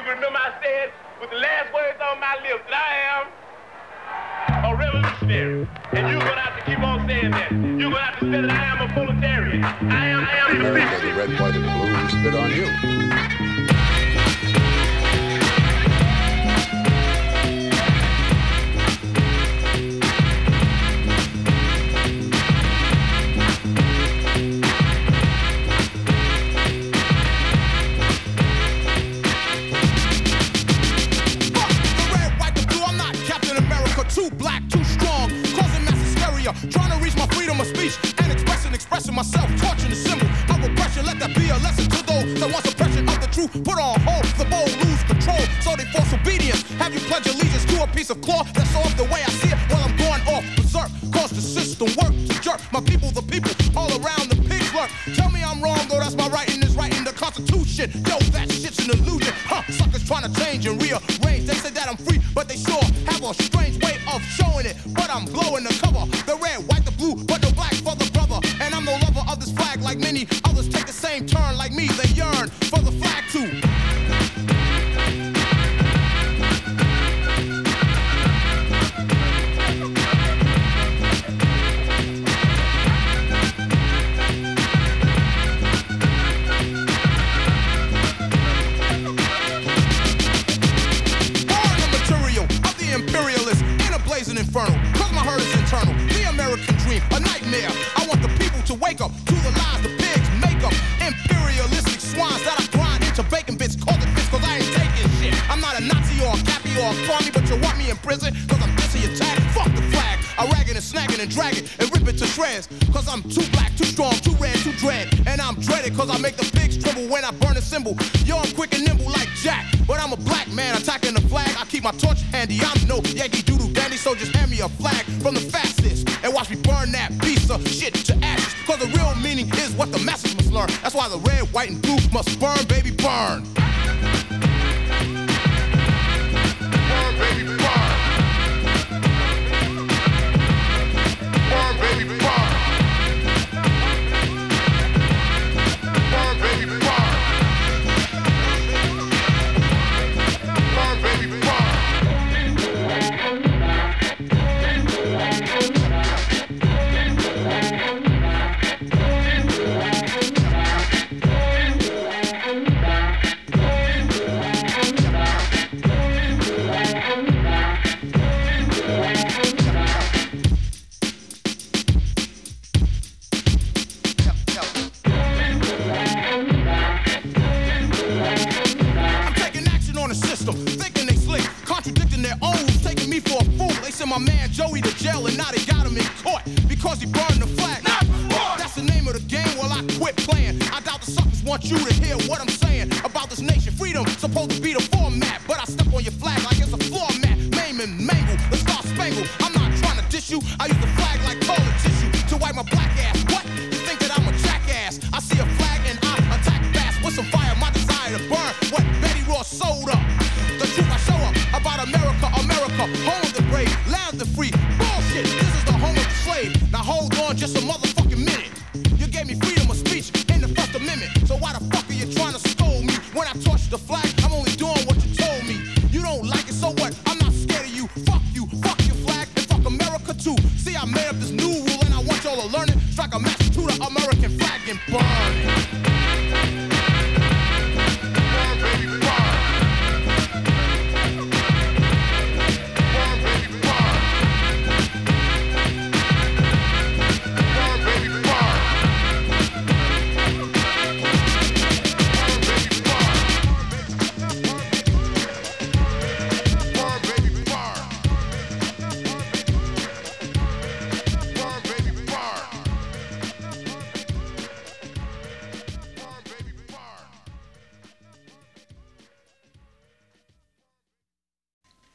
can remember I said with the last words on my lips that I am a revolutionary. And you're going to have to keep on saying that. You're going to have to say that I am a proletarian. I am the America, the red, white, and blue, we spit on you. Too black, too strong, causing mass hysteria, trying to reach my freedom of speech and expressing myself, torching the symbol of oppression. Let that be a lesson to those that want suppression of the truth. Put on hold, the bold lose control, so they force obedience. Have you pledge allegiance to a piece of cloth that's off the way I see it while I'm going off berserk? Cause the system work to jerk my people, the people all around the pigs lurk. Tell me I'm wrong, though that's my writing is writing the Constitution. Yo, that shit's an illusion. Suckers trying to change and rearrange. They say that I'm free, but they sure have a strange way of showing it. But I'm blowing the cover, the red, white, the blue, but no black for the brother. And I'm no lover of this flag like many others take the same turn like me. They yearn for the flag too. Imperialist in a blazing inferno, cause my hurt is internal. The American dream, a nightmare. I want the people to wake up to the lies the pigs make up. Imperialistic swines that I grind into bacon bits, call it bits, cause I ain't taking shit. I'm not a Nazi or a Cappy or a crummy, but you want me in prison, cause I'm busy attack. Fuck the flag, I ragging and snagging and dragging and rip it to shreds. Cause I'm too black, too strong, too red, too dread. And I'm dreaded cause I make the pigs tremble when I burn a symbol. Yo, I'm quick and nimble like Jack, but I'm a black man attacking the flag. I keep my torch handy, I'm no Yankee Doodle Dandy, so just hand me a flag from the fastest and watch me burn that piece of shit to ashes. Cause the real meaning is what the masses must learn. That's why the red, white, and blue must burn, baby, burn. Burn, baby, burn. Burn, baby, burn. Burn, baby, burn. Burn, baby, burn. Thinking they slick, contradicting their own, taking me for a fool. They sent my man Joey to jail and now they got him in court because he burned the flag. That's the name of the game. Well, I quit playing. I doubt the suckers want you to hear what I'm saying about this nation. Freedom supposed to be the format, but I step on your flag like it's a floor mat. Maim and mangle the Star Spangled. I'm not trying to diss you. I use the flag like toilet tissue to wipe my black ass. What? You think that I'm a jackass? I see a flag and I attack fast with some fire. My desire to burn what Betty Ross sold up. The truth I show up about America, America, home of the brave, land of the free. Bullshit, this is the home of the slave. Now hold on just a motherfucking minute. You gave me freedom of speech in the First Amendment. So why the fuck are you trying to scold me when I torch the flag? I'm only doing what